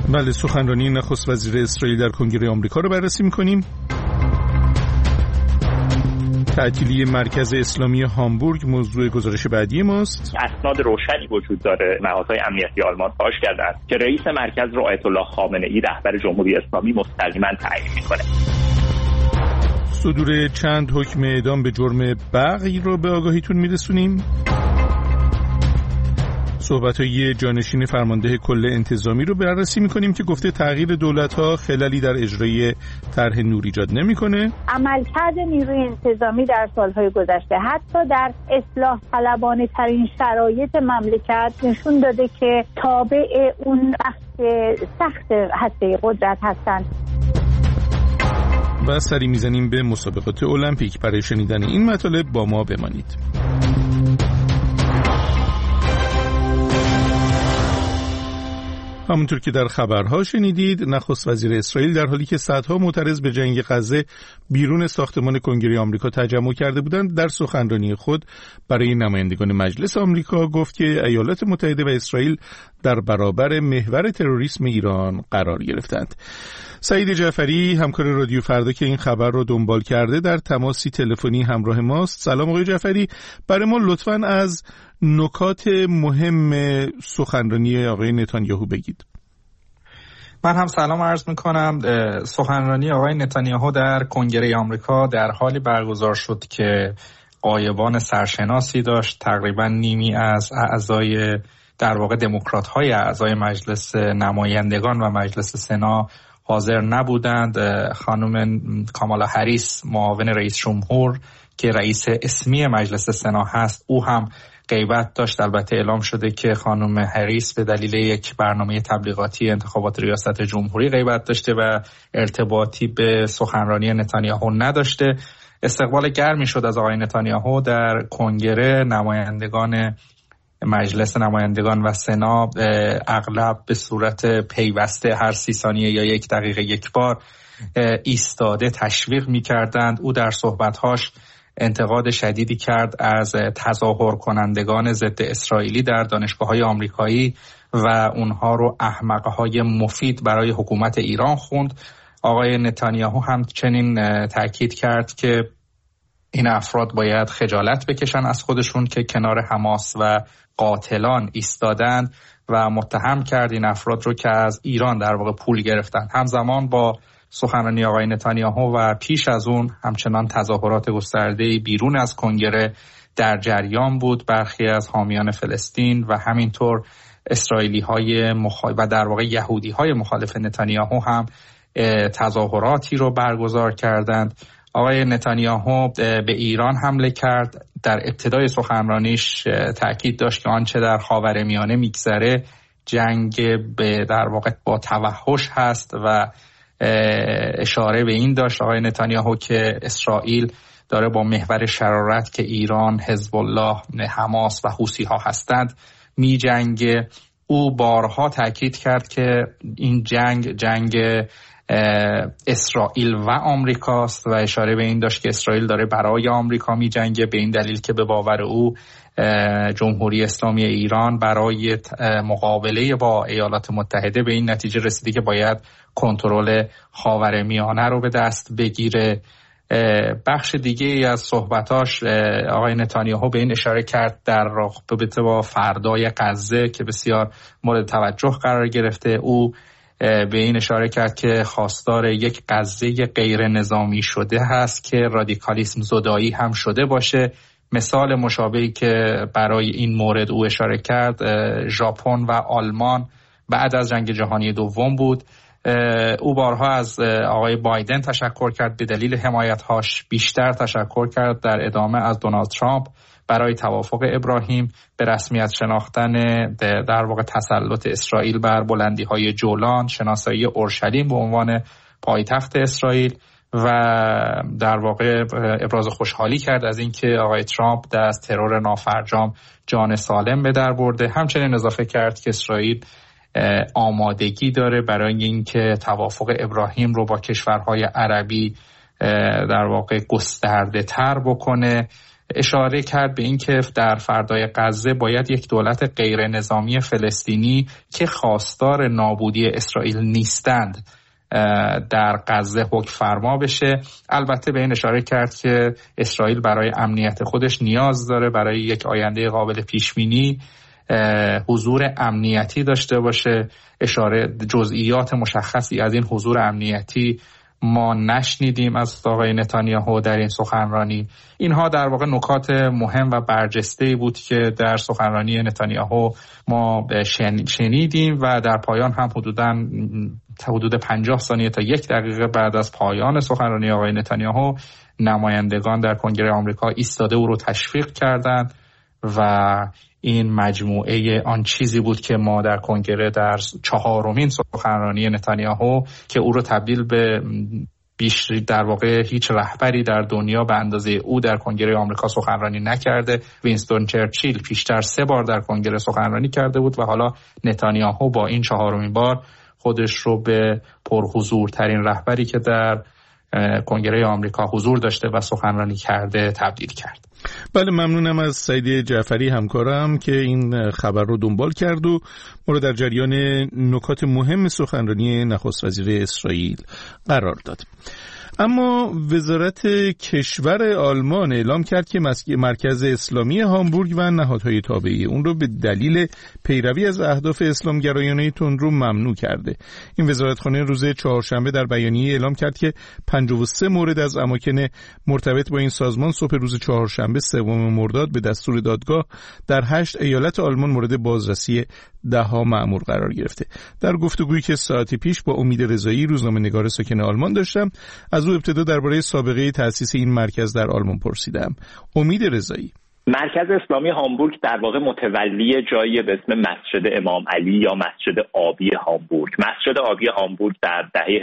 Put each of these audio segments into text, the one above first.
بله، سخنرانی نخست وزیر اسرائیل در کنگره آمریکا رو بررسی می‌کنیم. تعطیلی مرکز اسلامی هامبورگ موضوع گزارش بعدی ماست. اسناد روشنی وجود داره. نهادهای امنیتی آلمان فاش کردند که رئیس مرکز رو آیت الله خامنه‌ای رهبر جمهوری اسلامی مستقیما تعیین می‌کنه. صدور چند حکم اعدام به جرم بغی رو به آگاهیتون میرسونیم. صحبت‌های جانشین فرمانده کل انتظامی رو بررسی می‌کنیم که گفته تغییر دولت‌ها خللی در اجرای طرح نور ایجاد نمی‌کنه. عملکرد نیروی انتظامی در سال‌های گذشته حتی در اصلاح طلبانه ترین شرایط مملکت نشون داده که تابع اون سخت هسته قدرت هستند. و سری میزنیم به مسابقات المپیک. برای شنیدن این مطالب با ما بمانید. همونطور که در خبرها شنیدید، نخست وزیر اسرائیل در حالی که صدها معترض به جنگ غزه بیرون ساختمان کنگره آمریکا تجمع کرده بودند، در سخنرانی خود برای نمایندگان مجلس آمریکا گفت که ایالات متحده و اسرائیل در برابر محور تروریسم ایران قرار گرفتند. سعید جعفری، همکار رادیو فردا که این خبر رو دنبال کرده، در تماسی تلفنی همراه ماست. سلام آقای جعفری، برای ما لطفاً از نکات مهم سخنرانی آقای نتانیاهو بگید. من هم سلام عرض میکنم. سخنرانی آقای نتانیاهو در کنگره آمریکا در حالی برگزار شد که غایبان سرشناسی داشت. تقریبا نیمی از اعضای در واقع دموکرات‌های اعضای مجلس نمایندگان و مجلس سنا حاضر نبودند. خانم کامالا هریس، معاون رئیس جمهور که رئیس اسمی مجلس سنا هست، او هم غیبت داشت. البته اعلام شده که خانم هریس به دلیل یک برنامه تبلیغاتی انتخابات ریاست جمهوری غیبت داشته و ارتباطی به سخنرانی نتانیاهو نداشته. استقبال گرمی شد از آقای نتانیاهو در کنگره. نمایندگان مجلس نمایندگان و سنا اغلب به صورت پیوسته هر 30 ثانیه یا 1 دقیقه یک بار ایستاده تشویق می‌کردند. او در صحبت‌هاش انتقاد شدیدی کرد از تظاهر کنندگان ضد اسرائیلی در دانشگاه‌های آمریکایی و اونها رو احمق‌های مفید برای حکومت ایران خوند. آقای نتانیاهو همچنین تاکید کرد که این افراد باید خجالت بکشن از خودشون که کنار حماس و قاتلان ایستادند و متهم کرد این افراد رو که از ایران در واقع پول گرفتن. همزمان با سخنرانی آقای نتانیاهو و پیش از اون همچنان تظاهرات گسترده‌ای بیرون از کنگره در جریان بود. برخی از حامیان فلسطین و همینطور اسرائیلی‌های و در واقع یهودی‌های مخالف نتانیاهو هم تظاهراتی رو برگزار کردند. آقای نتانیاهو به ایران حمله کرد. در ابتدای سخنرانیش تأکید داشت که آنچه در خاورمیانه میگذره جنگ در واقع با توحش هست و اشاره به این داشت آقای نتانیاهو که اسرائیل داره با محور شرارت که ایران، حزب الله، حماس و حوثی ها هستند می جنگه. او بارها تأکید کرد که این جنگ اسرائیل و آمریکاست و اشاره به این داشت که اسرائیل داره برای آمریکا می جنگه، به این دلیل که به باور او جمهوری اسلامی ایران برای مقابله با ایالات متحده به این نتیجه رسیده که باید کنترل خاورمیانه رو به دست بگیره. بخش دیگه ای از صحبتاش آقای نتانیاهو به این اشاره کرد در رابطه با فردای غزه که بسیار مورد توجه قرار گرفته. او به این اشاره کرد که خواستار یک غزه غیر نظامی شده هست که رادیکالیسم زدایی هم شده باشه. مثال مشابهی که برای این مورد او اشاره کرد ژاپن و آلمان بعد از جنگ جهانی دوم بود. او بارها از آقای بایدن تشکر کرد، به دلیل حمایت‌هاش بیشتر تشکر کرد در ادامه از دونالد ترامپ برای توافق ابراهیم به رسمیت شناختن در واقع تسلط اسرائیل بر بلندی‌های جولان، شناسایی اورشلیم به عنوان پایتخت اسرائیل و در واقع ابراز خوشحالی کرد از اینکه آقای ترامپ از ترور نافرجام جان سالم به در برده. همچنین اضافه کرد که اسرائیل آمادگی داره برای اینکه توافق ابراهیم رو با کشورهای عربی در واقع گسترده تر بکنه. اشاره کرد به این که در فردای غزه باید یک دولت غیر نظامی فلسطینی که خواستار نابودی اسرائیل نیستند در غزه حکم فرما بشه. البته به این اشاره کرد که اسرائیل برای امنیت خودش نیاز داره برای یک آینده قابل پیش بینی حضور امنیتی داشته باشه. جزئیات مشخصی از این حضور امنیتی ما نشنیدیم از آقای نتانیاهو در این سخنرانی. اینها در واقع نکات مهم و برجسته‌ای بود که در سخنرانی نتانیاهو ما شنیدیم و در پایان هم حدود 50 ثانیه تا 1 دقیقه بعد از پایان سخنرانی آقای نتانیاهو نمایندگان در کنگره آمریکا ایستاده او رو تشویق کردند و این مجموعه آن چیزی بود که ما در کنگره در 4مین سخنرانی نتانیاهو که او رو تبدیل به در واقع هیچ رهبری در دنیا به اندازه او در کنگره آمریکا سخنرانی نکرده. وینستون چرچیل پیشتر 3 بار در کنگره سخنرانی کرده بود و حالا نتانیاهو با این 4مین بار خودش رو به پرحضورترین رهبری که در کنگره آمریکا حضور داشته و سخنرانی کرده تبدیل کرد. بله، ممنونم از سعید جعفری همکارم که این خبر رو دنبال کرد و ما رو در جریان نکات مهم سخنرانی نخست وزیر اسرائیل قرار داد. اما وزارت کشور آلمان اعلام کرد که مرکز اسلامی هامبورگ و نهادهای تابعه اون رو به دلیل پیروی از اهداف اسلامگرایانه تندرو ممنوع کرده. این وزارتخانه روز چهارشنبه در بیانیه اعلام کرد که 53 مورد از اماکن مرتبط با این سازمان صبح روز چهارشنبه 3 مرداد به دستور دادگاه در 8 ایالت آلمان مورد بازرسی 10 مأمور قرار گرفته. در گفتگویی که ساعتی پیش با امید رضایی روزنامه‌نگار ساکن آلمان داشتم، از او ابتدا درباره سابقه تأسیس این مرکز در آلمان پرسیدم. امید رضایی: مرکز اسلامی هامبورگ در واقع متولی جایی به اسم مسجد امام علی یا مسجد آبی هامبورگ. مسجد آبی هامبورگ در دهه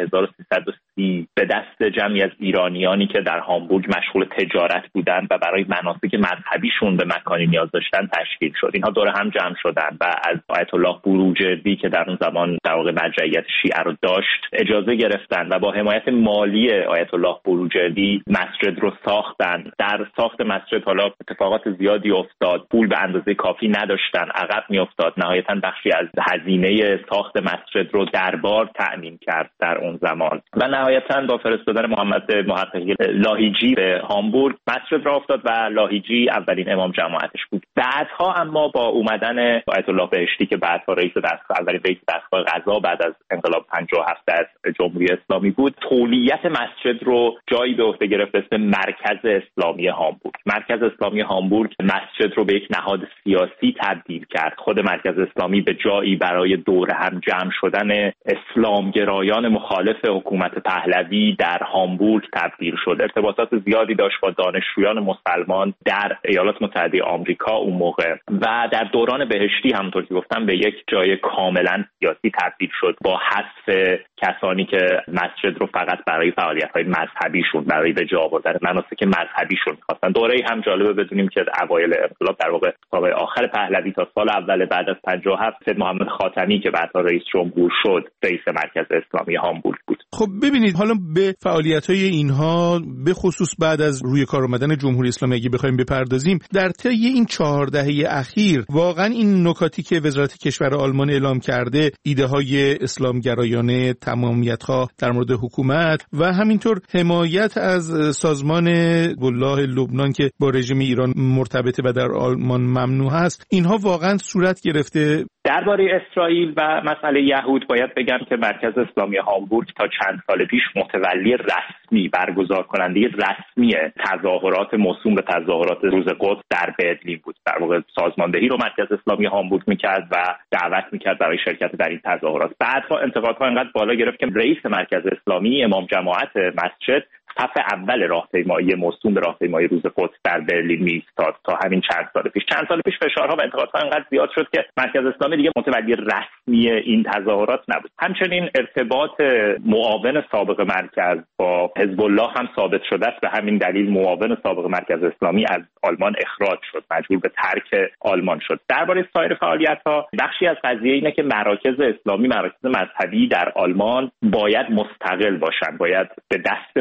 1330 به دست جمعی از ایرانیانی که در هامبورگ مشغول تجارت بودند و برای مناسک مذهبیشون به مکانی نیاز داشتن تشکیل شد. اینها دور هم جمع شدند و از آیت الله بروجردی که در اون زمان در واقع مرجعیت شیعه رو داشت اجازه گرفتند و با حمایت مالی آیت الله بروجردی مسجد رو ساختند. در ساخت مسجد حالا اتفاقات زیادی افتاد، پول به اندازه کافی نداشتن، عقب میافتاد. نهایتاً بخشی از هزینه ساخت مسجد رو دربار تأمین کرد در اون زمان و نهایتاً با فرستادن محمد محققی لاهیجی به هامبورگ مسجد را افتاد و لاهیجی اولین امام جماعتش بود. بعدها اما با اومدن آیت الله بهشتی که بعدها اولین رئیس دستگاه قضا بعد از انقلاب 57 از جمهوری اسلامی بود، تولیت مسجد رو جایی به عهده گرفت اسم مرکز اسلامی هامبورگ. مرکز اسلامی هامبورگ مسجد رو به یک نهاد سیاسی تبدیل کرد. خود مرکز اسلامی به جایی برای دور هم جمع شدن اسلامگرایان مخالف حکومت پهلوی در هامبورگ تبدیل شد. ارتباطات زیادی داشت با دانشجویان مسلمان در ایالات متحده آمریکا اون موقع و در دوران بهشتی همونطور که گفتم به یک جای کاملا سیاسی تبدیل شد با حذف کسانی که مسجد رو فقط برای فعالیت‌های مذهبیشون، برای به جا آوردن مناسک مذهبیشون می‌خواستن. دوره هم جالبه بدونیم که اوایل انقلاب در واقع تا آخر پهلوی تا سال اول بعد از 57 سید محمد خاتمی که بعدها رئیس جمهور شد رئیس مرکز اسلامی هامبورگ بود. خب ببینید، حالا به فعالیت‌های اینها به خصوص بعد از روی کار آمدن جمهوری اسلامی اگه بخوایم بپردازیم، در طی این 4 دهه اخیر واقعا این نکاتی که وزارت کشور آلمان اعلام کرده، ایده‌های اسلامگرایانه، تمامیت‌خواه در مورد حکومت و همینطور حمایت از سازمان الله لبنان که با رژیم ایران مرتبطه و در آلمان ممنوع هست، اینها واقعا صورت گرفته؟ درباره اسرائیل و مسئله یهود باید بگم که مرکز اسلامی هامبورگ تا چند سال پیش متولی رسمی، برگزار کننده رسمی تظاهرات موسوم به تظاهرات روز قدس در برلین بود. در واقع سازماندهی رو مرکز اسلامی هامبورگ میکرد و دعوت میکرد برای شرکت در این تظاهرات. بعدها انتقادها انقدر بالا گرفت که رئیس مرکز اسلامی امام جماعت مسجد صف اول راهپیمایی موسوم به راهپیمایی روز قدس در برلین می‌ایستاد تا همین چند سال پیش فشارها و انتقادها انقدر زیاد شد که مرکز اسلامی دیگه متولی رسمی این تظاهرات نبود. همچنین ارتباط معاون سابق مرکز با حزب الله هم ثابت شده است. به همین دلیل معاون سابق مرکز اسلامی از آلمان اخراج شد، مجبور به ترک آلمان شد. درباره سایر فعالیت‌ها، بخشی از قضیه اینه که مراکز اسلامی، مراکز مذهبی در آلمان باید مستقل باشند، باید به دست پیروان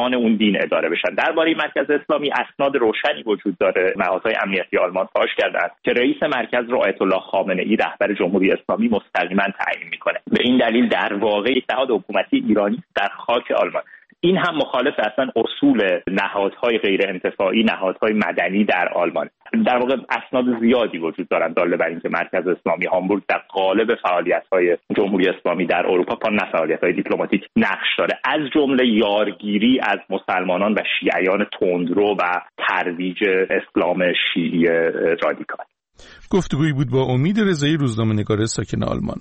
پیروان اون دین اداره بشن. درباره مرکز اسلامی اسناد روشنی وجود داره. نهادهای امنیتی آلمان فاش کردند که رئیس مرکز رو آیت الله خامنه‌ای رهبر جمهوری اسلامی مستقیما تعیین میکنه. به این دلیل در واقع اتحاد حکومتی ایرانی در خاک آلمان. این هم مخالف اصلا اصول نهادهای غیر انتفاعی، نهادهای مدنی در آلمان. در واقع اسناد زیادی وجود دارند داله بر اینکه مرکز اسلامی هامبورگ در قالب فعالیت‌های جمهوری اسلامی در اروپا نه فعالیت‌های دیپلماتیک نقش داره، از جمله یارگیری از مسلمانان و شیعیان تندرو و ترویج اسلام شیعی رادیکال. گفتگویی بود با امید رضایی، روزنامه‌نگار ساکن آلمان.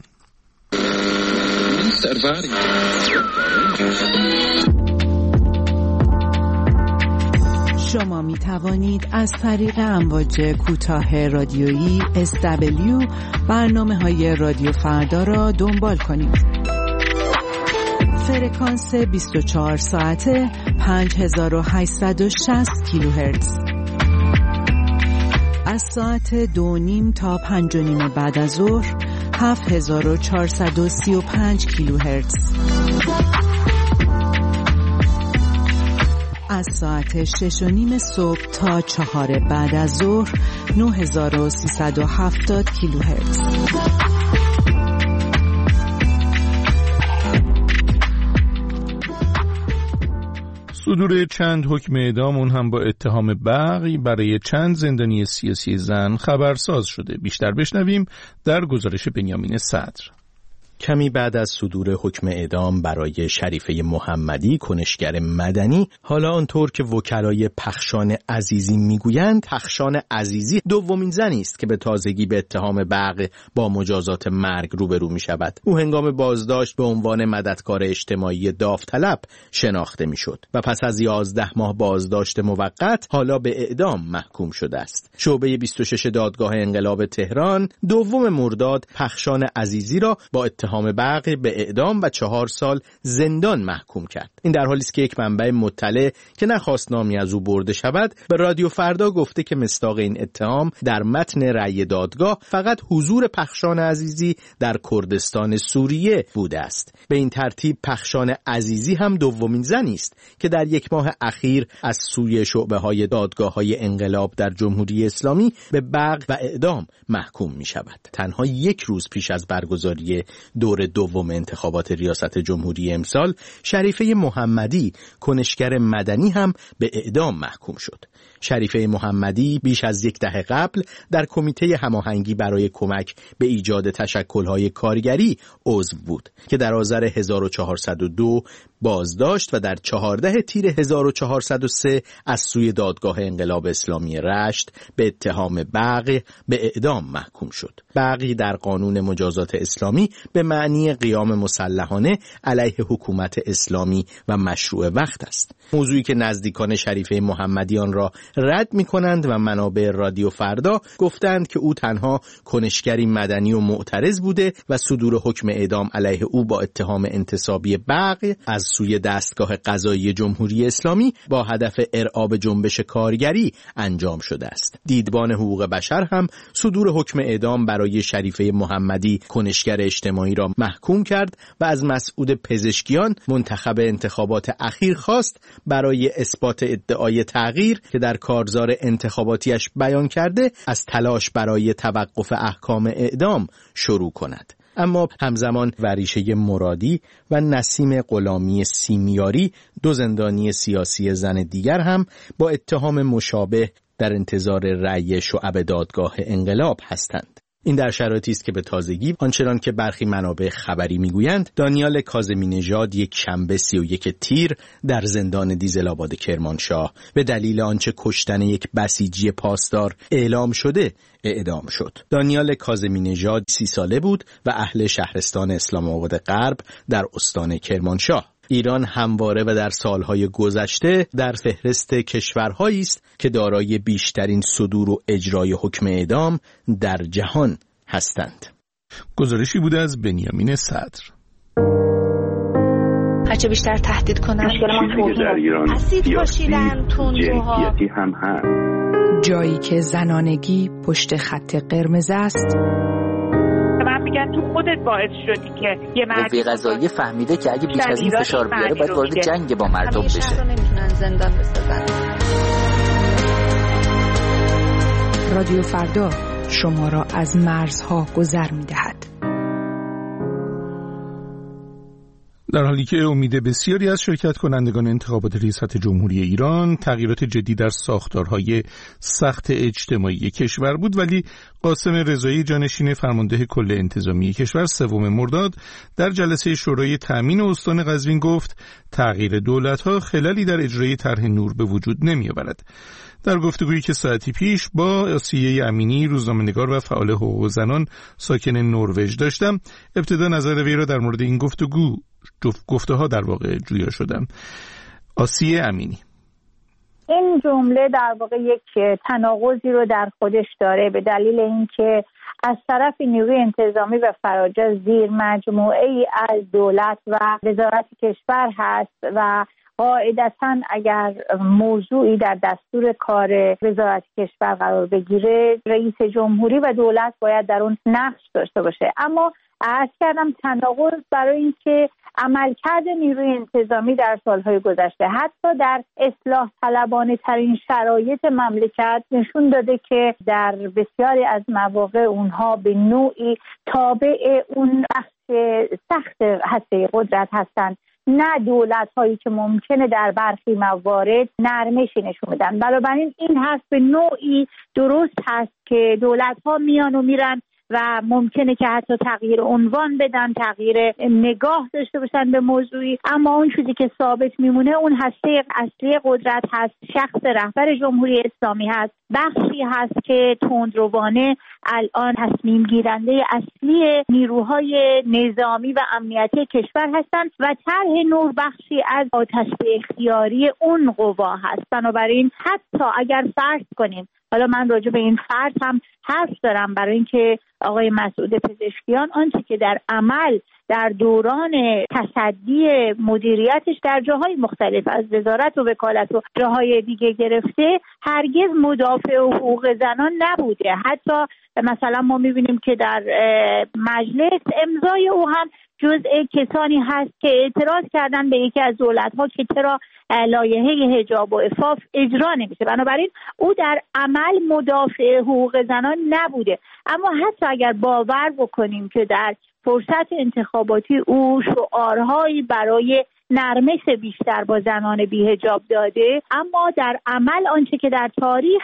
شما می توانید از طریق امواج کوتاه رادیویی SW برنامه‌های رادیو فردا را دنبال کنید. فرکانس 24 ساعته 5860 کیلوهرتز. از ساعت 2:30 تا 5:30 بعد از ظهر 7435 کیلوهرتز. از ساعت 6:30 صبح تا 4 بعد از ظهر 9370 کیلوهرتز. صدور چند حکم اعدام، اون هم با اتهام بغی برای چند زندانی سیاسی زن خبرساز شده. بیشتر بشنویم در گزارش بنیامین صدر. کمی بعد از صدور حکم اعدام برای شریفه محمدی، کنشگر مدنی، حالا آنطور که وکلای پخشان عزیزی میگویند، پخشان عزیزی دومین زنی است که به تازگی به اتهام بغی با مجازات مرگ روبرو می شود. او هنگام بازداشت به عنوان مددکار اجتماعی داوطلب شناخته می شد و پس از 11 ماه بازداشت موقت حالا به اعدام محکوم شده است. شعبه 26 دادگاه انقلاب تهران 2 مرداد پخشان عزیزی را با اتهام بغی به اعدام و 4 سال زندان محکوم کرد. این در حالی است که یک منبع مطلع که نخواست نامی از او برده شود به رادیو فردا گفته که مصداق این اتهام در متن رأی دادگاه فقط حضور پخشان عزیزی در کردستان سوریه بوده است. به این ترتیب پخشان عزیزی هم دومین زنی است که در 1 ماه اخیر از سوی شعبه‌های دادگاه‌های انقلاب در جمهوری اسلامی به بغی و اعدام محکوم می شود. تنها 1 روز پیش از برگزاری دور دوم انتخابات ریاست جمهوری امسال، شریفه محمدی، کنشگر مدنی هم به اعدام محکوم شد. شریفه محمدی بیش از 10 دهه قبل در کمیته هماهنگی برای کمک به ایجاد تشکل‌های کارگری عضو بود که در آذر 1402 بازداشت و در 14 تیر 1403 از سوی دادگاه انقلاب اسلامی رشت به اتهام بغی به اعدام محکوم شد. بغی در قانون مجازات اسلامی به معنی قیام مسلحانه علیه حکومت اسلامی و مشروع وقت است. موضوعی که نزدیکان شریفه محمدیان را رد می‌کنند و منابع رادیو فردا گفتند که او تنها کنشگری مدنی و معترض بوده و صدور حکم اعدام علیه او با اتهام انتصابی بغی از سوی دستگاه قضایی جمهوری اسلامی با هدف ارعاب جنبش کارگری انجام شده است. دیدبان حقوق بشر هم صدور حکم اعدام برای شریفه محمدی، کنشگر اجتماعی، را محکوم کرد و از مسعود پزشکیان، منتخب انتخابات اخیر، خواست برای اثبات ادعای تغییر که در کارزار انتخاباتیش بیان کرده از تلاش برای توقف احکام اعدام شروع کند. اما همزمان وریشه مرادی و نسیم غلامی سیمیاری، 2 زندانی سیاسی زن دیگر هم با اتهام مشابه در انتظار رأی شعب دادگاه انقلاب هستند. این در شرایطی است که به تازگی آنچنان که برخی منابع خبری میگویند دانیال کاظمی نژاد یک شنبه 31 تیر در زندان دیزل‌آباد کرمانشاه به دلیل آنچه کشتن یک بسیجی پاسدار اعلام شده اعدام شد. دانیال کاظمی نژاد 30 ساله بود و اهل شهرستان اسلام آباد غرب در استان کرمانشاه. ایران همواره و در سالهای گذشته در فهرست کشورهایی است که دارای بیشترین صدور و اجرای حکم اعدام در جهان هستند. گزارشی بوده از بنیامین صدر. هرچه بیشتر تهدید کنن در ایران اسید پاشیدن، تندروها هم هست. جایی که زنانگی پشت خط قرمز است. من میگن تو خودت باعث شدی که یه قوه قضاییه فهمیده که اگه بیش از این فشار بیاره باید وارد جنگ با مردم بشه. شهر رو نمیتونن زندان بسازن. رادیو فردا شما را از مرزها گذر می‌دهد. در حالی که امید بسیاری از شرکت کنندگان انتخابات ریاست جمهوری ایران تغییرات جدی در ساختارهای سخت اجتماعی کشور بود، ولی قاسم رضایی جانشین فرمانده کل انتظامی کشور 3 مرداد در جلسه شورای تامین استان قزوین گفت تغییر دولت‌ها خللی در اجرای طرح نور به وجود نمی‌آورد. در گفتگویی که ساعتی پیش با آسیه امینی روزنامه‌نگار و فعال حقوق زنان ساکن نروژ داشتم، ابتدا نظر وی را در مورد این گفته‌ها در واقع جویا شدم. آسیه امینی: این جمله در واقع یک تناقضی رو در خودش داره، به دلیل اینکه از طرف نیروی انتظامی و فراجا زیر مجموعه‌ای از دولت و وزارت کشور هست و قاعدتاً اگر موضوعی در دستور کار وزارت کشور قرار بگیره، رئیس جمهوری و دولت باید در اون نقش داشته باشه. اما عرض کردم تناقض برای اینکه عملکرد نیروی انتظامی در سالهای گذشته حتی در اصلاح طلبانه ترین شرایط مملکت نشون داده که در بسیاری از مواقع اونها به نوعی تابع اون بخش سخت هسته قدرت هستند، نه دولت هایی که ممکنه در برخی موارد نرمشی نشون بدن. بنابراین این حرف به نوعی درست هست که دولت ها میان و میرن و ممکنه که حتی تغییر عنوان بدن، تغییر نگاه داشته باشن به موضوعی، اما اون چیزی که ثابت میمونه اون هسته اصلی قدرت هست، شخص رهبر جمهوری اسلامی هست، بخشی هست که تندروانه الان تصمیم گیرنده اصلی نیروهای نظامی و امنیتی کشور هستند و طرح نور بخشی از آتش اختیاری اون قوا هست. بنابراین حتی اگر فرض کنیم، حالا من راجع به این فرض هم حرف دارم برای اینکه آقای مسعود پزشکیان آنچه که در عمل در دوران تصدی مدیریتش در جاهای مختلف از وزارت و وکالت و جاهای دیگه گرفته، هرگز مدافع حقوق زنان نبوده. حتی مثلا ما میبینیم که در مجلس امضای او هم جزء کسانی هست که اعتراض کردن به یکی از دولت‌ها که چرا لایحه حجاب و عفاف اجرا نمیشه. بنابراین او در عمل مدافع حقوق زنان نبوده. اما حتی اگر باور بکنیم که در فرصت انتخاباتی او شعارهایی برای نرمش بیشتر با زنان بی‌حجاب داده، اما در عمل آنچه که در تاریخ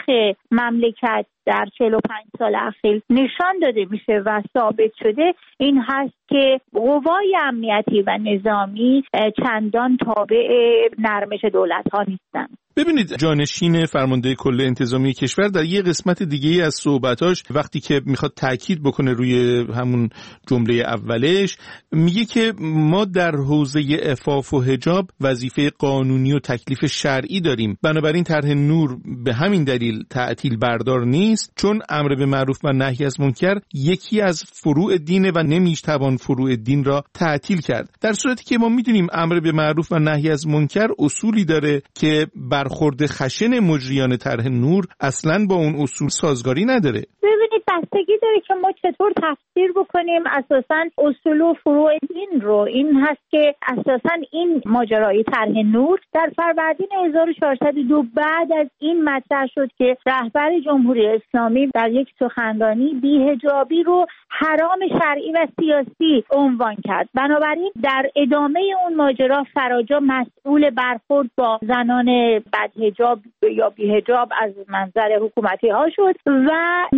مملکت در 45 سال اخیر نشان داده میشه و ثابت شده این هست که قوای امنیتی و نظامی چندان تابع نرمش دولت‌ها نیستند. ببینید، جانشین فرمانده کل انتظامی کشور در یه قسمت دیگه‌ای از صحبتاش وقتی که میخواد تاکید بکنه روی همون جمله اولش، میگه که ما در حوزه عفاف و حجاب وظیفه قانونی و تکلیف شرعی داریم، بنابراین طرح نور به همین دلیل تعطیل بردار نیست، چون امر به معروف و نهی از منکر یکی از فروع دینه و نمیتوان فروع دین را تعطیل کرد، در صورتی که ما میدونیم امر به معروف و نهی از منکر اصولی داره که برخورد خشن مجریان طرح نور اصلاً با اون اصول سازگاری نداره. ببینید، بستگی داره که ما چطور تفسیر بکنیم اساساً اصول و فروع دین رو. این هست که اساساً این ماجرای طرح نور در فروردین 1402 بعد از این مطرح شد که رهبر جمهوری اسلامی در یک سخنرانی بی‌حجابی رو حرام شرعی و سیاسی عنوان کرد. بنابراین در ادامه اون ماجرا فراجا مسئول برخورد با زنان بدحجاب یا بی‌حجاب از منظر حکومتی ها شد و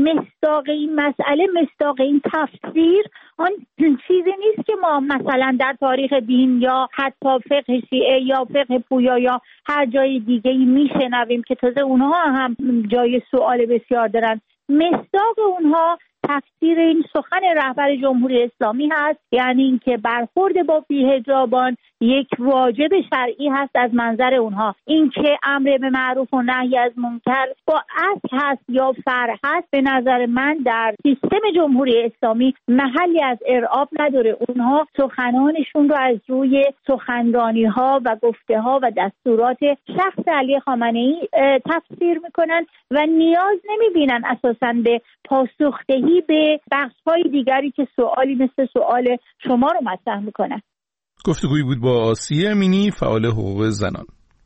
مصداق این مسئله، مصداق این تفسیر آن چیزی نیست که ما مثلا در تاریخ دین یا حتی فقه شیعه یا فقه پویا یا هر جای دیگه میشنویم که تازه اونها هم جای سوال بسیار دارن. مصداق اونها تفسیر این سخن رهبر جمهوری اسلامی هست، یعنی اینکه برخورد با بی‌حجابان یک واجب شرعی هست از منظر اونها. اینکه امر به معروف و نهی از منکر با اصل هست یا فرع هست، به نظر من در سیستم جمهوری اسلامی محلی از اعراب نداره. اونها سخنانشون رو از روی سخنرانی ها و گفته ها و دستورات شخص علی خامنه‌ای تفسیر میکنن و نیاز نمیبینن اساساً به پاسخدهی رسیدگی به بخش‌های دیگری که سوالی مثل سوال شما رو مطرح میکنن. گفتگویی بود با آسیه امینی، فعال حقوق زنان.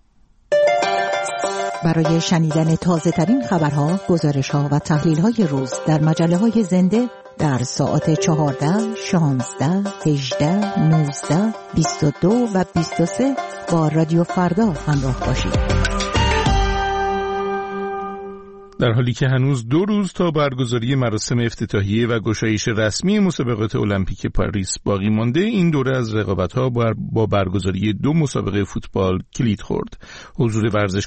برای شنیدن تازه ترین خبرها، گزارش‌ها و تحلیل‌های روز در مجله‌های زنده در ساعت 14, 16, 18, 19, 22 و 23 با رادیو فردا همراه باشید. در حالی که هنوز 2 روز تا برگزاری مراسم افتتاحیه و گشایش رسمی مسابقات المپیک پاریس باقی مانده، این دوره از رقابت‌ها با برگزاری 2 مسابقه فوتبال کلید خورد. حضور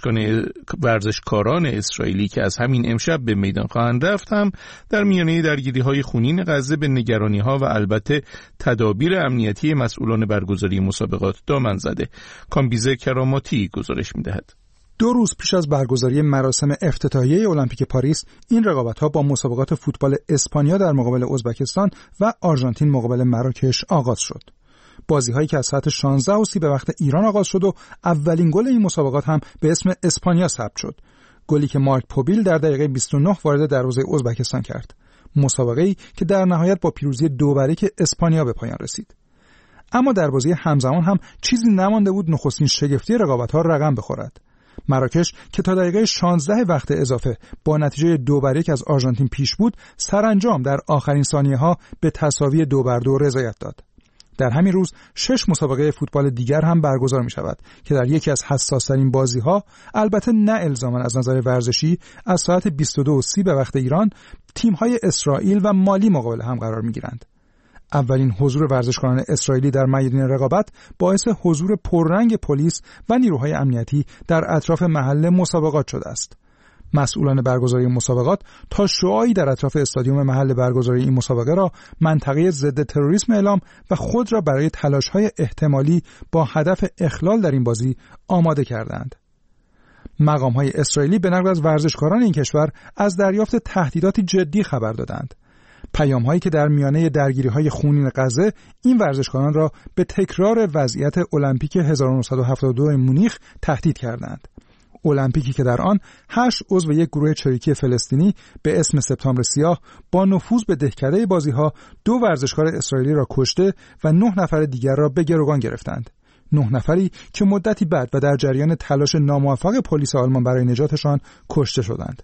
ورزشکاران اسرائیلی که از همین امشب به میدان خواهند رفت هم در میانه درگیری‌های خونین غزه به نگرانی‌ها و البته تدابیر امنیتی مسئولان برگزاری مسابقات دامن زده. کامبیزه کراماتی گزارش می‌دهد. 2 روز پیش از برگزاری مراسم افتتاحیه المپیک پاریس، این رقابت‌ها با مسابقات فوتبال اسپانیا در مقابل ازبکستان و آرژانتین مقابل مراکش آغاز شد. بازی‌هایی که از ساعت 16:30 به وقت ایران آغاز شد و اولین گل این مسابقات هم به اسم اسپانیا ثبت شد. گلی که مارک پوبیل در دقیقه 29 وارد دروازه ازبکستان کرد. مسابقه‌ای که در نهایت با پیروزی 2-1 اسپانیا به پایان رسید. اما در بازی همزمان هم چیزی نمانده بود نخستین شگفتی رقابت‌ها رقم بخورد. مراکش که تا دقیقه 16 وقت اضافه با نتیجه 2-1 از آرژانتین پیش بود، سرانجام در آخرین ثانیه‌ها به تساوی 2-2 رضایت داد. در همین روز 6 مسابقه فوتبال دیگر هم برگزار می شود که در یکی از حساس‌ترین بازی‌ها، البته نه الزاماً از نظر ورزشی، از ساعت 22:30 به وقت ایران، تیم‌های اسرائیل و مالی مقابل هم قرار می‌گیرند. اولین حضور ورزشکاران اسرائیلی در میدان رقابت باعث حضور پررنگ پلیس و نیروهای امنیتی در اطراف محل مسابقات شده است. مسئولان برگزاری مسابقات تا شعاعی در اطراف استادیوم محل برگزاری این مسابقه را منطقه ضد تروریسم اعلام و خود را برای تلاش‌های احتمالی با هدف اخلال در این بازی آماده کردند. مقام‌های اسرائیلی به نقل از ورزشکاران این کشور از دریافت تهدیداتی جدی خبر دادند. پیام‌هایی که در میانه درگیری‌های خونین غزه این ورزشکاران را به تکرار وضعیت المپیک 1972 مونیخ تهدید کردند. المپیکی که در آن 8 عضو یک گروه چریکی فلسطینی به اسم سپتامبر سیاه با نفوذ به دهکده بازی‌ها 2 ورزشکار اسرائیلی را کشته و 9 نفر دیگر را به گروگان گرفتند. 9 نفری که مدتی بعد و در جریان تلاش ناموفق پلیس آلمان برای نجاتشان کشته شدند.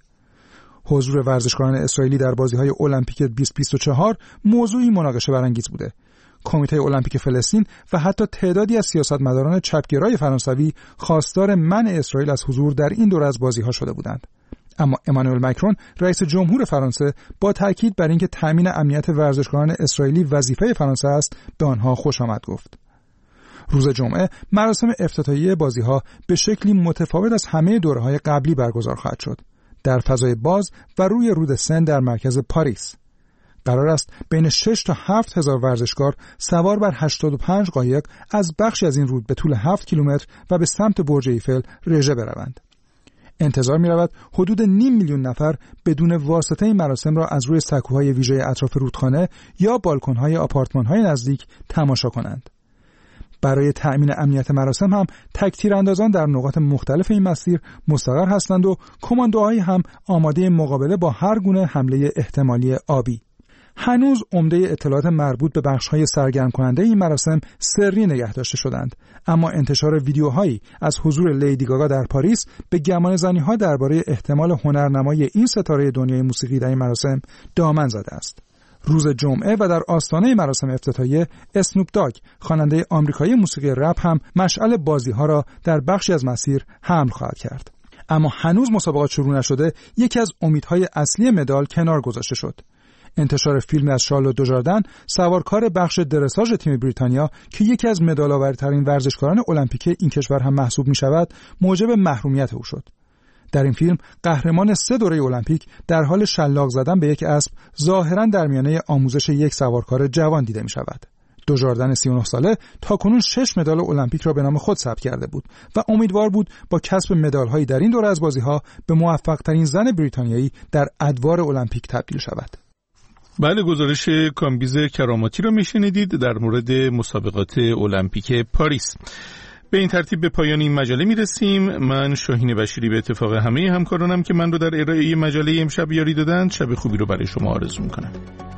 حضور ورزشکاران اسرائیلی در بازی‌های المپیک 2024 موضوعی مناقشه برانگیز بوده. کمیته المپیک فلسطین و حتی تعدادی از سیاستمداران چپگرای فرانسوی خواستار منع اسرائیل از حضور در این دوره از بازی‌ها شده بودند. اما امانوئل مکرون، رئیس جمهور فرانسه، با تاکید بر اینکه تأمین امنیت ورزشکاران اسرائیلی وظیفه فرانسه است، به آنها خوش آمد گفت. روز جمعه مراسم افتتاحیه بازی‌ها به شکلی متفاوت از همه دوره‌های قبلی برگزار خواهد شد. در فضای باز و روی رود سن در مرکز پاریس. قرار است بین 6 تا 7 هزار ورزشکار سوار بر 85 قایق از بخشی از این رود به طول 7 کیلومتر و به سمت برج ایفل رژه بروند. انتظار می رود حدود 5 میلیون نفر بدون واسطه این مراسم را از روی سکوهای ویژه اطراف رودخانه یا بالکن‌های آپارتمان‌های نزدیک تماشا کنند. برای تأمین امنیت مراسم هم تک‌تیراندازان در نقاط مختلف این مسیر مستقر هستند و کماندوهایی هم آماده مقابله با هر گونه حمله احتمالی آبی. هنوز عمده اطلاعات مربوط به بخش‌های سرگرم کننده این مراسم سری نگه داشته شدند، اما انتشار ویدیوهایی از حضور لیدی گاگا در پاریس به گمانه‌زنی‌ها درباره احتمال هنرنمایی این ستاره دنیای موسیقی در این مراسم دامن زده است. روز جمعه و در آستانه مراسم افتتاحیه، اسنوپ داگ، خواننده آمریکایی موسیقی رپ، هم مشعل بازی‌ها را در بخشی از مسیر حمل خواهد کرد. اما هنوز مسابقات شروع نشده، یکی از امیدهای اصلی مدال کنار گذاشته شد. انتشار فیلم از شارلوت دوژاردن، سوارکار بخش درساژ تیم بریتانیا که یکی از مدال‌آورترین ورزشکاران المپیک این کشور هم محسوب می‌شود، موجب محرومیت او شد. در این فیلم قهرمان 3 دوره المپیک در حال شلاق زدن به یک اسب ظاهراً در میانه آموزش یک سوارکار جوان دیده می‌شود. دوژاردن 39 ساله تاکنون 6 مدال المپیک را به نام خود ثبت کرده بود و امیدوار بود با کسب مدال‌هایی در این دوره از بازی‌ها به موفق‌ترین زن بریتانیایی در ادوار المپیک تبدیل شود. بله، گزارش کامبیز کراماتی را میشنیدید در مورد مسابقات المپیک پاریس. به این ترتیب به پایان این مجله میرسیم. من شاهین بشیری به اتفاق همه همکارانم که من رو در ارائه مجله امشب یاری دادند شب خوبی رو برای شما آرزو میکنم.